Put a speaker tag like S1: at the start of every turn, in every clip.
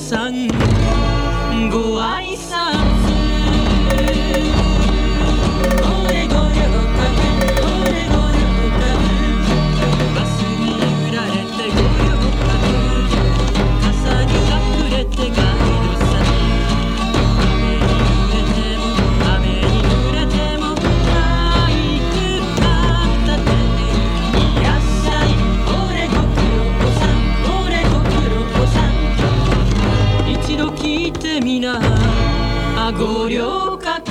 S1: さんご挨拶俺ご了覚俺ご了覚バスに揺られてご了覚傘に隠れてガイドさん雨に濡れてもバイク片手にいらっしゃい俺ご苦労さん俺ご苦労さん一度聞いてみなご了覚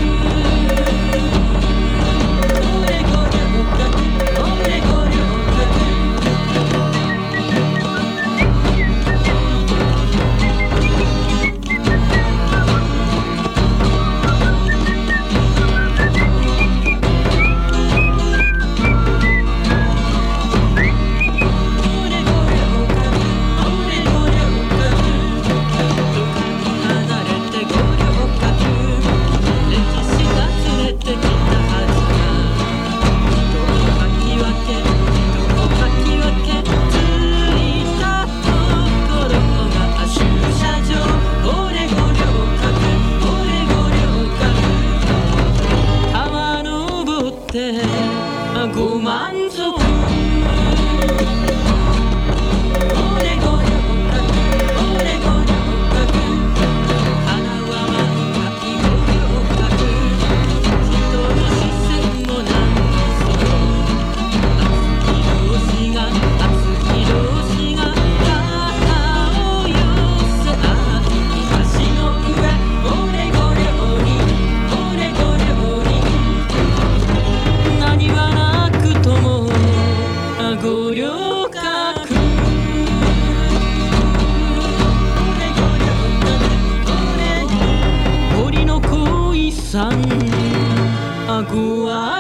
S1: ご満足俺ご了覚俺ご了覚花は満開ご了覚人の視線もなんですよ熱い同士が肩を寄せ合い橋の上俺ご料理俺ご料理何はご了覚森の恋さんご愛